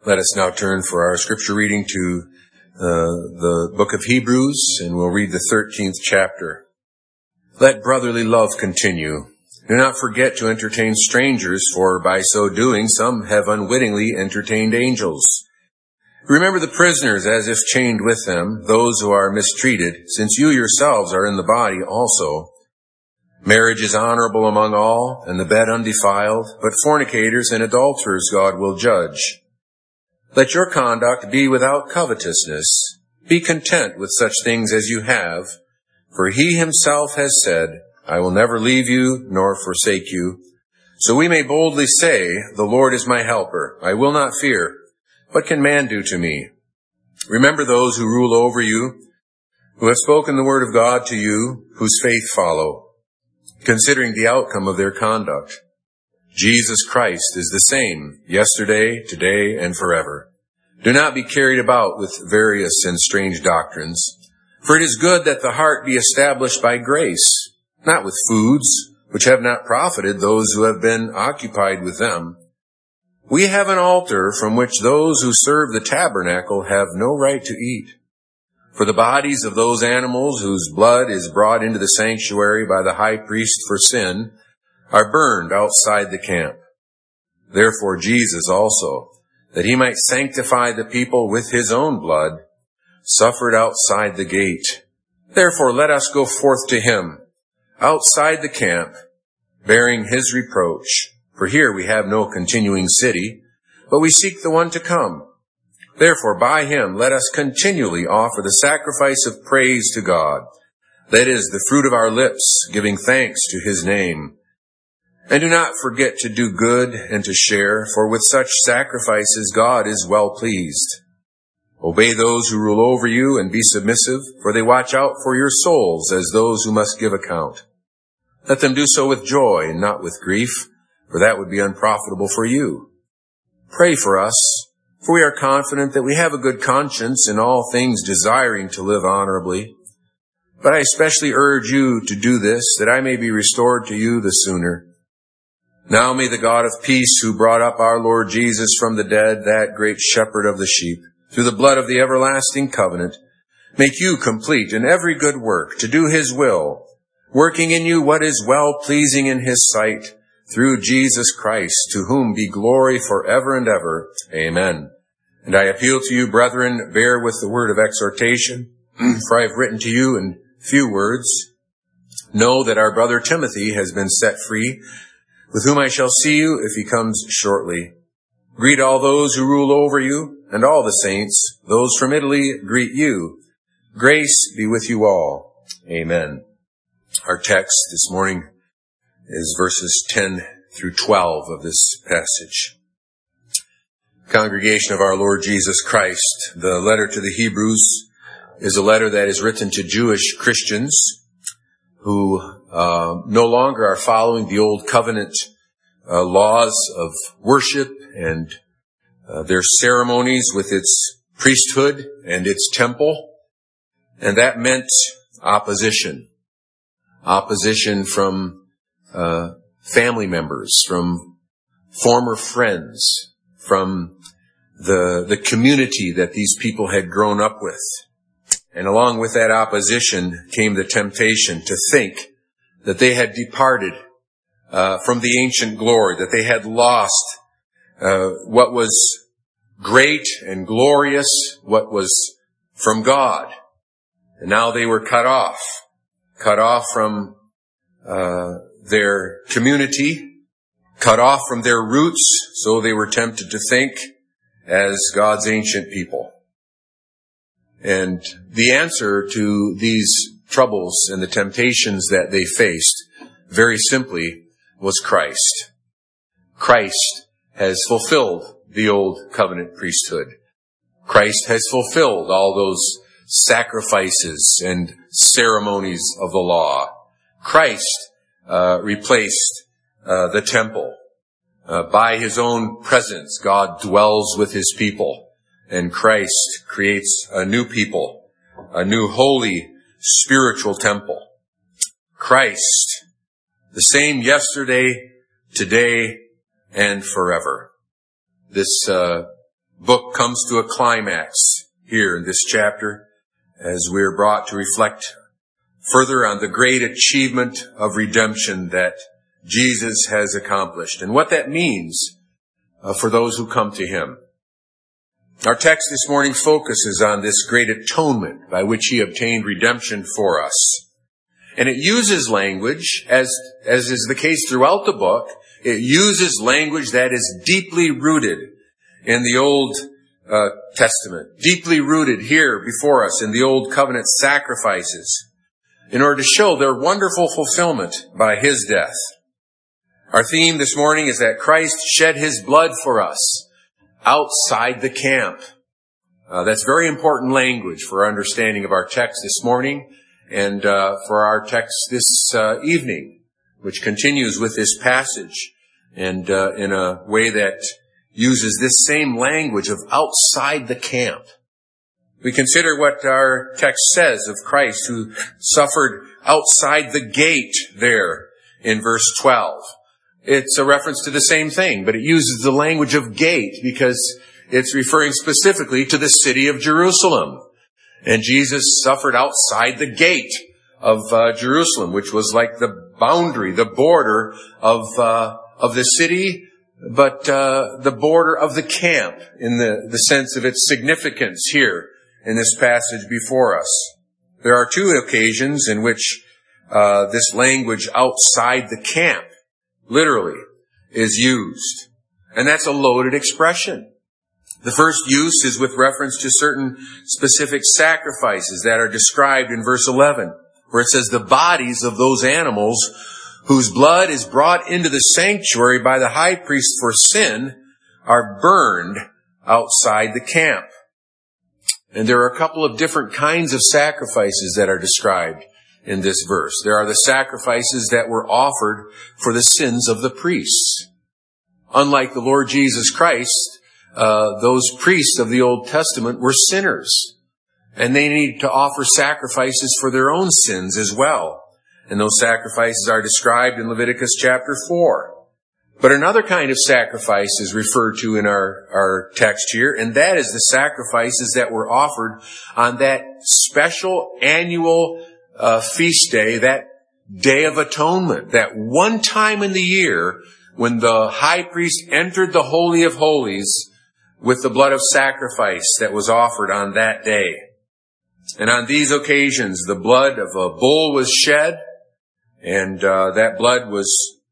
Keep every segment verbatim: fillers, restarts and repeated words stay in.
Let us now turn for our scripture reading to uh, the book of Hebrews, and we'll read the thirteenth chapter. Let brotherly love continue. Do not forget to entertain strangers, for by so doing some have unwittingly entertained angels. Remember the prisoners as if chained with them, those who are mistreated, since you yourselves are in the body also. Marriage is honorable among all, and the bed undefiled, but fornicators and adulterers God will judge. Let your conduct be without covetousness. Be content with such things as you have, for he himself has said, I will never leave you nor forsake you. So we may boldly say, the Lord is my helper. I will not fear. What can man do to me? Remember those who rule over you, who have spoken the word of God to you, whose faith follow, considering the outcome of their conduct. Jesus Christ is the same, yesterday, today, and forever. Do not be carried about with various and strange doctrines, for it is good that the heart be established by grace, not with foods, which have not profited those who have been occupied with them. We have an altar from which those who serve the tabernacle have no right to eat. For the bodies of those animals whose blood is brought into the sanctuary by the high priest for sin are burned outside the camp. Therefore Jesus also, that he might sanctify the people with his own blood, suffered outside the gate. Therefore let us go forth to him, outside the camp, bearing his reproach. For here we have no continuing city, but we seek the one to come. Therefore by him let us continually offer the sacrifice of praise to God, that is, the fruit of our lips, giving thanks to his name. And do not forget to do good and to share, for with such sacrifices God is well pleased. Obey those who rule over you and be submissive, for they watch out for your souls as those who must give account. Let them do so with joy and not with grief, for that would be unprofitable for you. Pray for us, for we are confident that we have a good conscience in all things, desiring to live honorably. But I especially urge you to do this, that I may be restored to you the sooner. Now may the God of peace, who brought up our Lord Jesus from the dead, that great shepherd of the sheep, through the blood of the everlasting covenant, make you complete in every good work to do his will, working in you what is well-pleasing in his sight, through Jesus Christ, to whom be glory forever and ever. Amen. And I appeal to you, brethren, bear with the word of exhortation, for I have written to you in few words. Know that our brother Timothy has been set free, with whom I shall see you if he comes shortly. Greet all those who rule over you, and all the saints. Those from Italy greet you. Grace be with you all. Amen. Our text this morning is verses ten through twelve of this passage. Congregation of our Lord Jesus Christ, the letter to the Hebrews is a letter that is written to Jewish Christians who uh, no longer are following the old covenant uh, laws of worship and uh, their ceremonies with its priesthood and its temple. And that meant opposition. Opposition from Uh, family members, from former friends, from the the community that these people had grown up with. And along with that opposition came the temptation to think that they had departed uh, from the ancient glory, that they had lost uh, what was great and glorious, what was from God. And now they were cut off, cut off from uh their community, cut off from their roots, so they were tempted to think as God's ancient people. And the answer to these troubles and the temptations that they faced, very simply, was Christ. Christ has fulfilled the old covenant priesthood. Christ has fulfilled all those sacrifices and ceremonies of the law. Christ Uh, replaced uh, the temple. Uh, by his own presence, God dwells with his people, and Christ creates a new people, a new holy spiritual temple. Christ, the same yesterday, today, and forever. This uh, book comes to a climax here in this chapter as we're brought to reflect further on the great achievement of redemption that Jesus has accomplished and what that means uh, for those who come to him. Our text this morning focuses on this great atonement by which he obtained redemption for us. And it uses language, as, as is the case throughout the book, it uses language that is deeply rooted in the Old uh, Testament, deeply rooted here before us in the Old Covenant sacrifices, in order to show their wonderful fulfillment by his death. Our theme this morning is that Christ shed his blood for us outside the camp. Uh, that's very important language for our understanding of our text this morning and uh, for our text this uh, evening, which continues with this passage and uh, in a way that uses this same language of outside the camp. We consider what our text says of Christ who suffered outside the gate there in verse twelve. It's a reference to the same thing, but it uses the language of gate because it's referring specifically to the city of Jerusalem. And Jesus suffered outside the gate of uh, Jerusalem, which was like the boundary, the border of uh, of the city, but uh, the border of the camp in the, the sense of its significance here in this passage before us. There are two occasions in which uh, this language outside the camp literally is used. And that's a loaded expression. The first use is with reference to certain specific sacrifices that are described in verse eleven, where it says the bodies of those animals whose blood is brought into the sanctuary by the high priest for sin are burned outside the camp. And there are a couple of different kinds of sacrifices that are described in this verse. There are the sacrifices that were offered for the sins of the priests. Unlike the Lord Jesus Christ, uh, those priests of the Old Testament were sinners, and they needed to offer sacrifices for their own sins as well. And those sacrifices are described in Leviticus chapter four. But another kind of sacrifice is referred to in our, our text here, and that is the sacrifices that were offered on that special annual uh, feast day, that Day of Atonement, that one time in the year when the high priest entered the Holy of Holies with the blood of sacrifice that was offered on that day. And on these occasions, the blood of a bull was shed, and uh, that blood was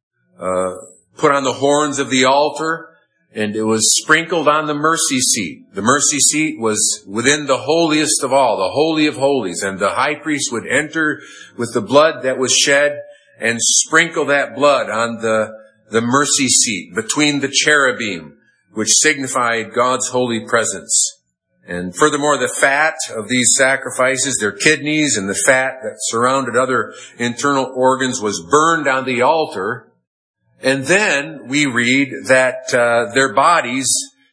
uh, put on the horns of the altar, and it was sprinkled on the mercy seat. The mercy seat was within the holiest of all, the Holy of Holies, and the high priest would enter with the blood that was shed and sprinkle that blood on the, the mercy seat between the cherubim, which signified God's holy presence. And furthermore, the fat of these sacrifices, their kidneys and the fat that surrounded other internal organs, was burned on the altar. And then we read that uh, their bodies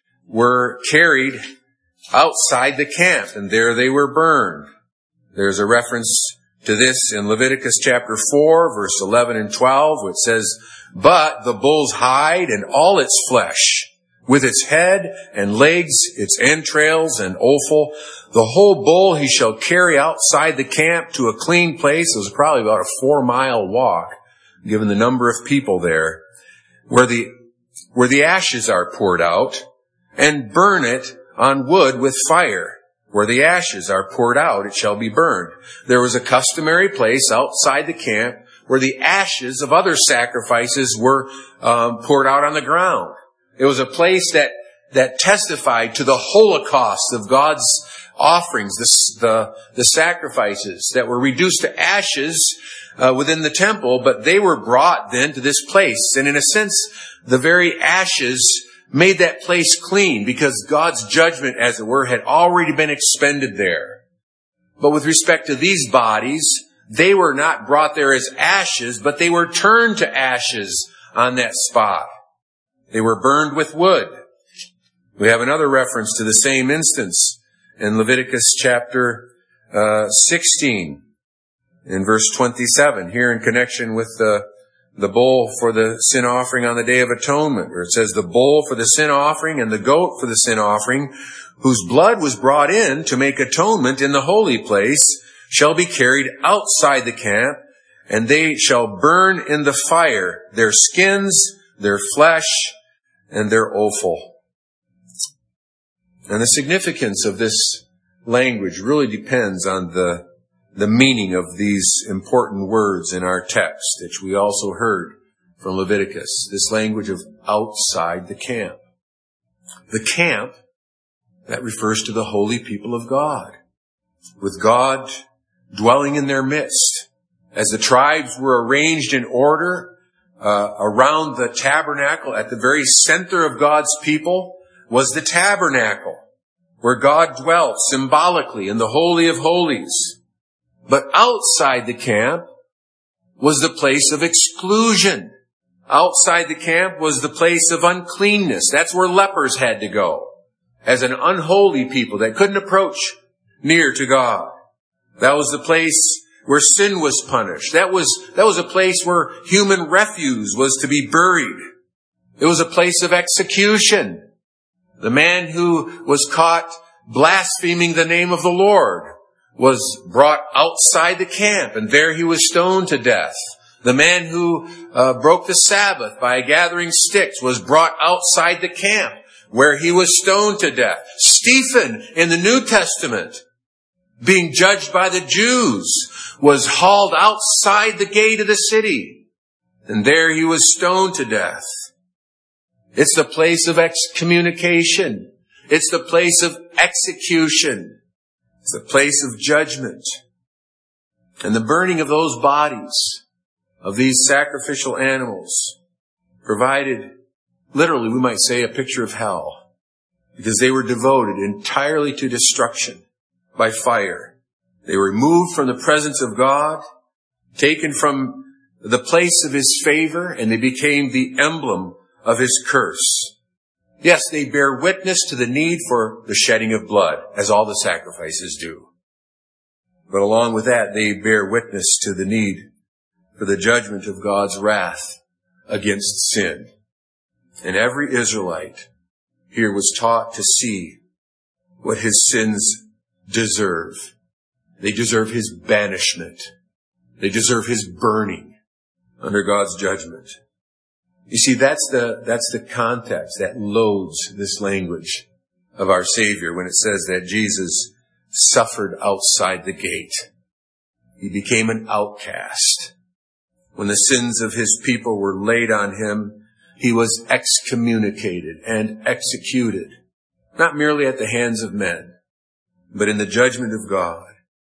were carried outside the camp, and there they were burned. There's a reference to this in Leviticus chapter four, verse eleven and twelve, which says, "But the bull's hide and all its flesh, with its head and legs, its entrails and offal, the whole bull he shall carry outside the camp to a clean place." It was probably about a four-mile walk, given the number of people there, where the where the ashes are poured out, and burn it on wood with fire. Where the ashes are poured out, it shall be burned. There was a customary place outside the camp where the ashes of other sacrifices were um, poured out on the ground. It was a place that that testified to the holocaust of God's offerings, the the, the sacrifices that were reduced to ashes uh, within the temple, but they were brought then to this place. And in a sense, the very ashes made that place clean because God's judgment, as it were, had already been expended there. But with respect to these bodies, they were not brought there as ashes, but they were turned to ashes on that spot. They were burned with wood. We have another reference to the same instance in Leviticus chapter uh, sixteen, in verse twenty-seven, here in connection with the, the bull for the sin offering on the Day of Atonement, where it says the bull for the sin offering and the goat for the sin offering, whose blood was brought in to make atonement in the holy place, shall be carried outside the camp, and they shall burn in the fire their skins, their flesh, and their offal. And the significance of this language really depends on the, the meaning of these important words in our text, which we also heard from Leviticus, this language of outside the camp. The camp, that refers to the holy people of God, with God dwelling in their midst. As the tribes were arranged in order uh, around the tabernacle, at the very center of God's people was the tabernacle, where God dwelt symbolically in the Holy of Holies. But outside the camp was the place of exclusion. Outside the camp was the place of uncleanness. That's where lepers had to go, as an unholy people that couldn't approach near to God. That was the place where sin was punished. That was, that was a place where human refuse was to be buried. It was a place of execution. The man who was caught blaspheming the name of the Lord was brought outside the camp, and there he was stoned to death. The man who uh, broke the Sabbath by gathering sticks was brought outside the camp, where he was stoned to death. Stephen, in the New Testament, being judged by the Jews, was hauled outside the gate of the city, and there he was stoned to death. It's the place of excommunication. It's the place of execution. It's the place of judgment. And the burning of those bodies, of these sacrificial animals, provided, literally we might say, a picture of hell, because they were devoted entirely to destruction by fire. They were removed from the presence of God, taken from the place of His favor, and they became the emblem of His curse. Yes, they bear witness to the need for the shedding of blood, as all the sacrifices do. But along with that, they bear witness to the need for the judgment of God's wrath against sin. And every Israelite here was taught to see what his sins deserve. They deserve His banishment. They deserve His burning under God's judgment. You see, that's the, that's the context that loads this language of our Savior when it says that Jesus suffered outside the gate. He became an outcast. When the sins of His people were laid on Him, He was excommunicated and executed, not merely at the hands of men, but in the judgment of God.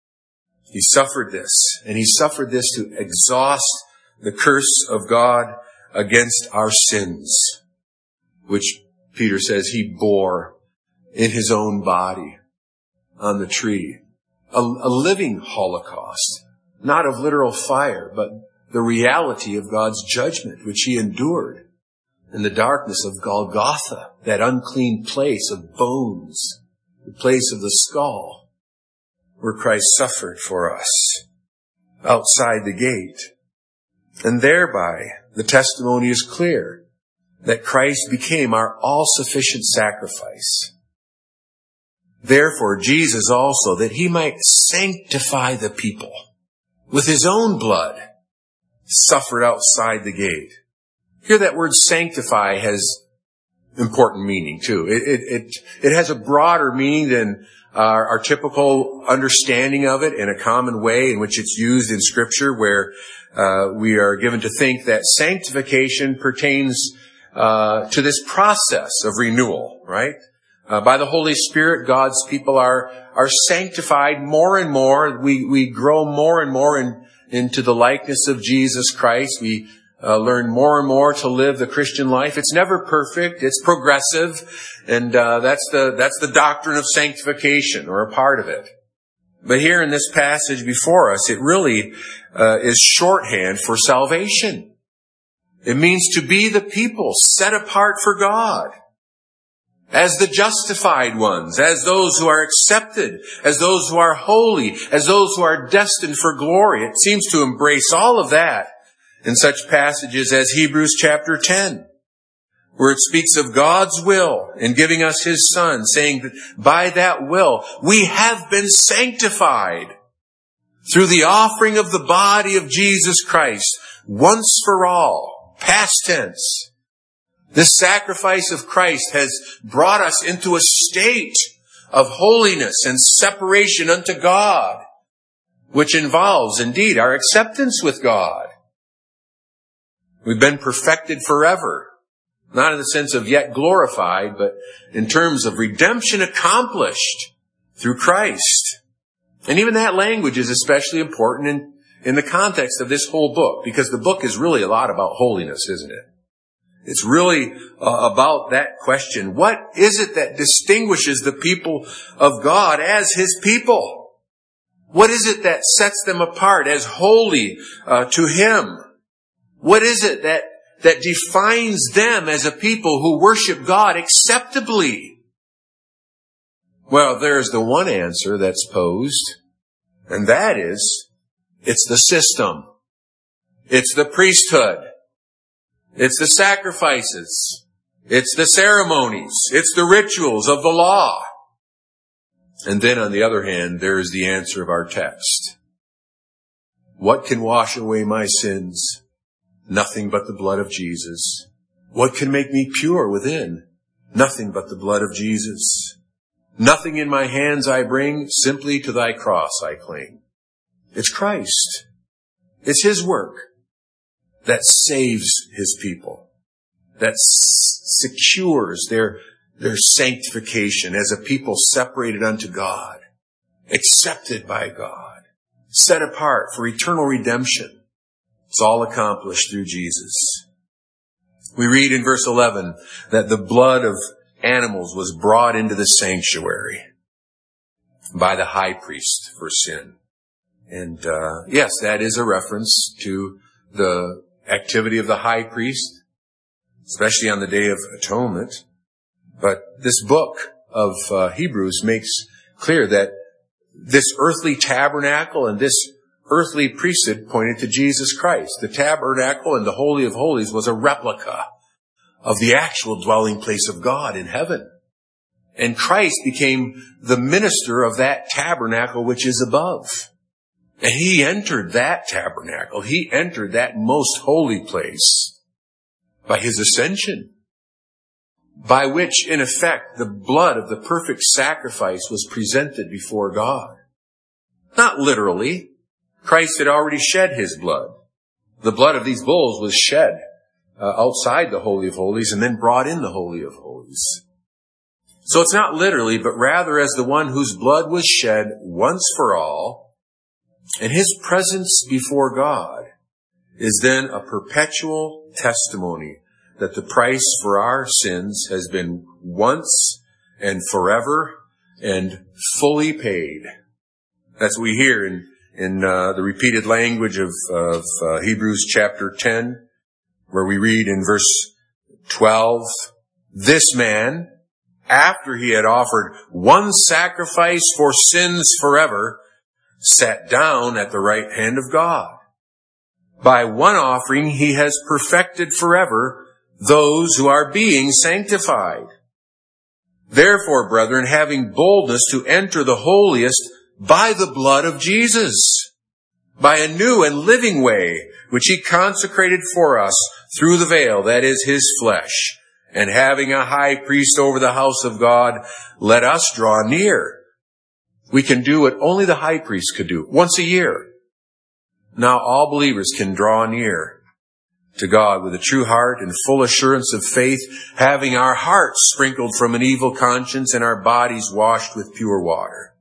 He suffered this, and He suffered this to exhaust the curse of God against our sins, which Peter says He bore in His own body on the tree. A, a living holocaust, not of literal fire, but the reality of God's judgment, which He endured in the darkness of Golgotha, that unclean place of bones, the place of the skull, where Christ suffered for us outside the gate. And thereby, the testimony is clear that Christ became our all-sufficient sacrifice. Therefore, Jesus also, that He might sanctify the people with His own blood, suffered outside the gate. Here that word sanctify has important meaning too. It, it, it, it has a broader meaning than our, our typical understanding of it in a common way in which it's used in Scripture, where uh, we are given to think that sanctification pertains uh, to this process of renewal, right? Uh, by the Holy Spirit, God's people are are sanctified more and more. We we grow more and more in, into the likeness of Jesus Christ. We uh, learn more and more to live the Christian life. It's never perfect. It's progressive, and uh, that's the that's the doctrine of sanctification, or a part of it. But here in this passage before us, it really uh, is shorthand for salvation. It means to be the people set apart for God, as the justified ones, as those who are accepted, as those who are holy, as those who are destined for glory. It seems to embrace all of that in such passages as Hebrews chapter ten, where it speaks of God's will in giving us His Son, saying that by that will we have been sanctified through the offering of the body of Jesus Christ once for all, past tense. This sacrifice of Christ has brought us into a state of holiness and separation unto God, which involves, indeed, our acceptance with God. We've been perfected forever, not in the sense of yet glorified, but in terms of redemption accomplished through Christ. And even that language is especially important in, in the context of this whole book, because the book is really a lot about holiness, isn't it? It's really uh, about that question. What is it that distinguishes the people of God as His people? What is it that sets them apart as holy uh, to Him? What is it that, that defines them as a people who worship God acceptably? Well, there's the one answer that's posed, and that is, it's the system. It's the priesthood. It's the sacrifices. It's the ceremonies. It's the rituals of the law. And then on the other hand, there is the answer of our text. What can wash away my sins? Nothing but the blood of Jesus. What can make me pure within? Nothing but the blood of Jesus. Nothing in my hands I bring, simply to thy cross I cling. It's Christ. It's His work that saves His people, that s- secures their, their sanctification as a people separated unto God, accepted by God, set apart for eternal redemption. It's all accomplished through Jesus. We read in verse eleven that the blood of animals was brought into the sanctuary by the high priest for sin. And uh, yes, that is a reference to the activity of the high priest, especially on the Day of Atonement. But this book of uh, Hebrews makes clear that this earthly tabernacle and this earthly priesthood pointed to Jesus Christ. The tabernacle and the Holy of Holies was a replica of the actual dwelling place of God in heaven. And Christ became the minister of that tabernacle which is above. And He entered that tabernacle. He entered that most holy place by His ascension, by which, in effect, the blood of the perfect sacrifice was presented before God. Not literally. Christ had already shed His blood. The blood of these bulls was shed uh, outside the Holy of Holies and then brought in the Holy of Holies. So it's not literally, but rather as the one whose blood was shed once for all, and His presence before God is then a perpetual testimony that the price for our sins has been once and forever and fully paid. That's what we hear in, in uh, the repeated language of, of uh, Hebrews chapter ten, where we read in verse twelve, this man, after he had offered one sacrifice for sins forever, sat down at the right hand of God. By one offering He has perfected forever those who are being sanctified. Therefore, brethren, having boldness to enter the holiest by the blood of Jesus, by a new and living way, which He consecrated for us through the veil, that is His flesh, and having a high priest over the house of God, let us draw near. We can do what only the high priest could do, once a year. Now all believers can draw near to God with a true heart and full assurance of faith, having our hearts sprinkled from an evil conscience and our bodies washed with pure water.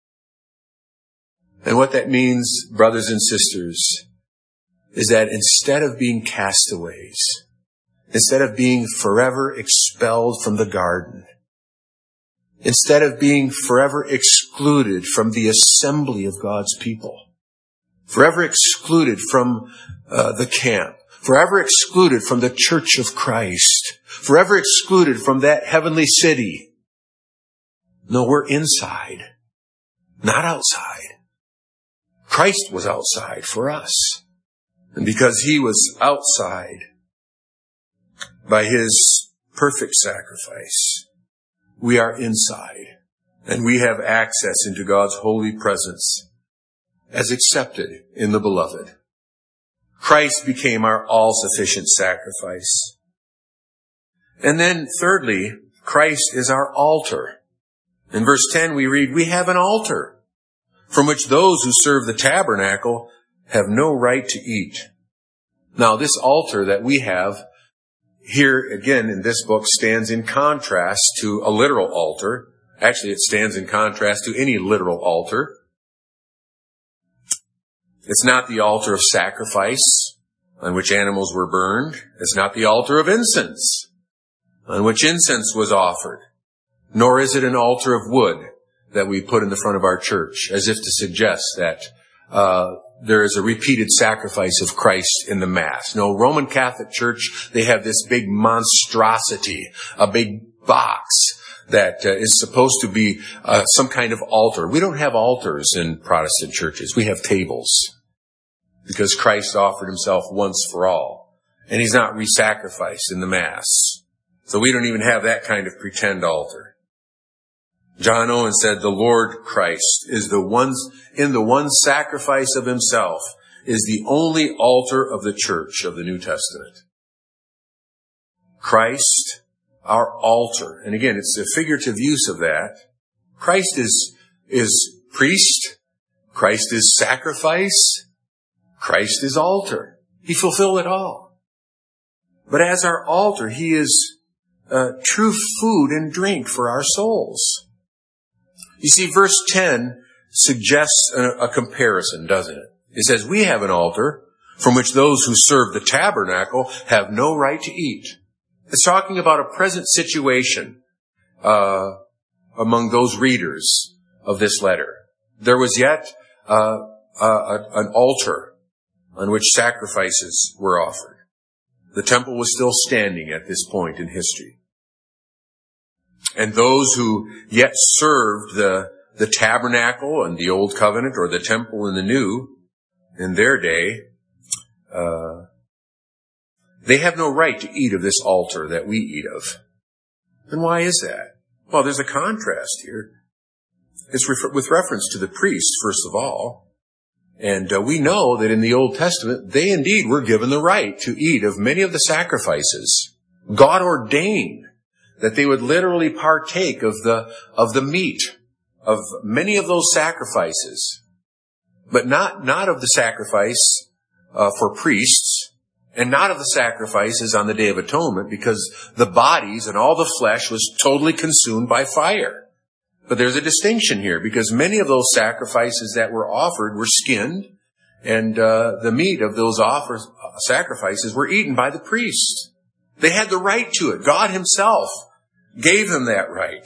And what that means, brothers and sisters, is that instead of being castaways, instead of being forever expelled from the garden, instead of being forever excluded from the assembly of God's people, forever excluded from uh, the camp, forever excluded from the church of Christ, forever excluded from that heavenly city. No, we're inside, not outside. Christ was outside for us. And because he was outside by his perfect sacrifice, we are inside, and we have access into God's holy presence as accepted in the beloved. Christ became our all-sufficient sacrifice. And then thirdly, Christ is our altar. In verse ten we read, we have an altar from which those who serve the tabernacle have no right to eat. Now this altar that we have here again in this book stands in contrast to a literal altar. Actually, it stands in contrast to any literal altar. It's not the altar of sacrifice on which animals were burned. It's not the altar of incense on which incense was offered. Nor is it an altar of wood that we put in the front of our church, as if to suggest that uh there is a repeated sacrifice of Christ in the Mass. No, Roman Catholic Church, they have this big monstrosity, a big box that uh, is supposed to be uh, some kind of altar. We don't have altars in Protestant churches. We have tables, because Christ offered himself once for all, and he's not re-sacrificed in the Mass. So we don't even have that kind of pretend altar. John Owen said, the Lord Christ is the one, in the one sacrifice of himself, is the only altar of the church of the New Testament. Christ, our altar. And again, it's a figurative use of that. Christ is, is priest. Christ is sacrifice. Christ is altar. He fulfilled it all. But as our altar, he is uh, true food and drink for our souls. You see, verse ten suggests a, a comparison, doesn't it? It says, we have an altar from which those who serve the tabernacle have no right to eat. It's talking about a present situation uh, among those readers of this letter. There was yet uh, uh, an altar on which sacrifices were offered. The temple was still standing at this point in history. And those who yet served the, the tabernacle and the old covenant, or the temple in the new, in their day, uh, they have no right to eat of this altar that we eat of. And why is that? Well, there's a contrast here. It's refer- with reference to the priest, first of all. And uh, we know that in the Old Testament, they indeed were given the right to eat of many of the sacrifices. God ordained that they would literally partake of the, of the meat of many of those sacrifices, but not, not of the sacrifice, uh, for priests, and not of the sacrifices on the Day of Atonement, because the bodies and all the flesh was totally consumed by fire. But there's a distinction here, because many of those sacrifices that were offered were skinned, and, uh, the meat of those offer, sacrifices were eaten by the priests. They had the right to it. God himself gave them that right.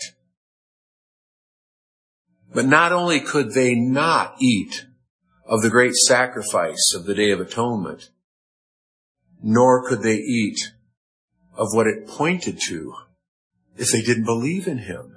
But not only could they not eat of the great sacrifice of the Day of Atonement, nor could they eat of what it pointed to if they didn't believe in him.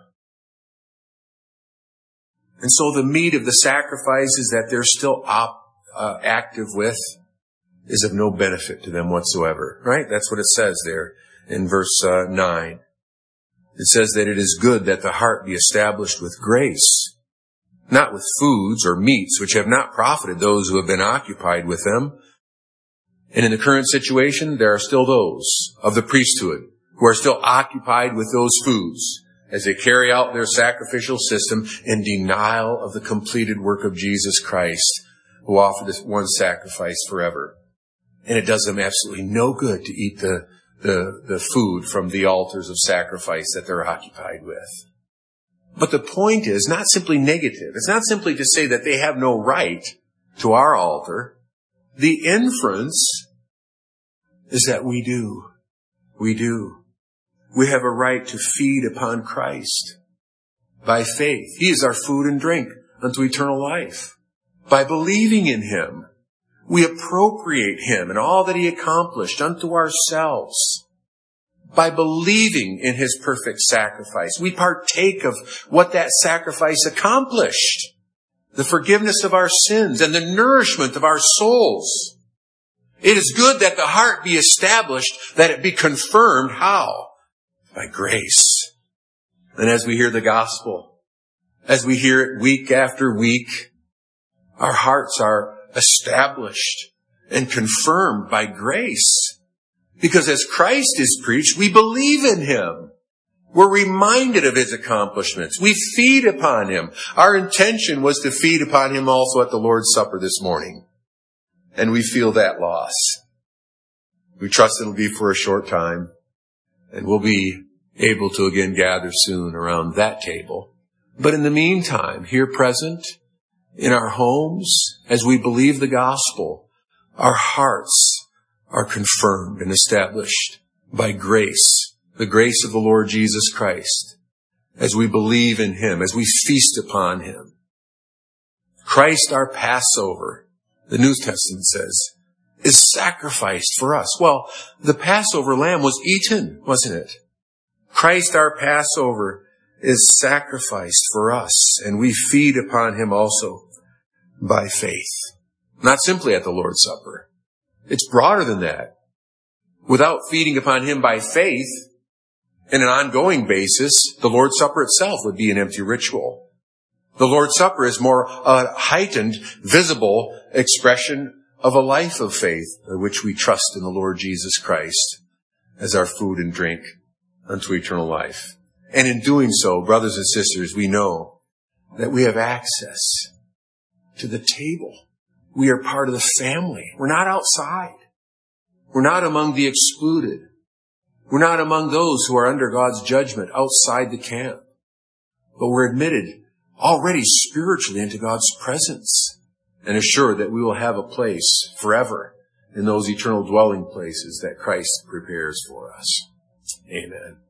And so the meat of the sacrifices that they're still op, uh, active with is of no benefit to them whatsoever, right? That's what it says there in verse uh, nine. It says that it is good that the heart be established with grace, not with foods or meats which have not profited those who have been occupied with them. And in the current situation, there are still those of the priesthood who are still occupied with those foods as they carry out their sacrificial system in denial of the completed work of Jesus Christ, who offered this one sacrifice forever. And it does them absolutely no good to eat the The, the food from the altars of sacrifice that they're occupied with. But the point is not simply negative. It's not simply to say that they have no right to our altar. The inference is that we do. We do. We have a right to feed upon Christ by faith. He is our food and drink unto eternal life. By believing in him, we appropriate him and all that he accomplished unto ourselves. By believing in his perfect sacrifice, we partake of what that sacrifice accomplished. The forgiveness of our sins and the nourishment of our souls. It is good that the heart be established, that it be confirmed. How? By grace. And as we hear the gospel, as we hear it week after week, our hearts are established and confirmed by grace. Because as Christ is preached, we believe in Him. We're reminded of His accomplishments. We feed upon Him. Our intention was to feed upon Him also at the Lord's Supper this morning. And we feel that loss. We trust it'll be for a short time. And we'll be able to again gather soon around that table. But in the meantime, here present, in our homes, as we believe the gospel, our hearts are confirmed and established by grace. The grace of the Lord Jesus Christ, as we believe in Him, as we feast upon Him. Christ, our Passover, the New Testament says, is sacrificed for us. Well, the Passover lamb was eaten, wasn't it? Christ, our Passover, is sacrificed for us, and we feed upon Him also by faith. Not simply at the Lord's Supper. It's broader than that. Without feeding upon Him by faith, in an ongoing basis, the Lord's Supper itself would be an empty ritual. The Lord's Supper is more a heightened, visible expression of a life of faith in which we trust in the Lord Jesus Christ as our food and drink unto eternal life. And in doing so, brothers and sisters, we know that we have access to the table. We are part of the family. We're not outside. We're not among the excluded. We're not among those who are under God's judgment outside the camp, but we're admitted already spiritually into God's presence and assured that we will have a place forever in those eternal dwelling places that Christ prepares for us. Amen.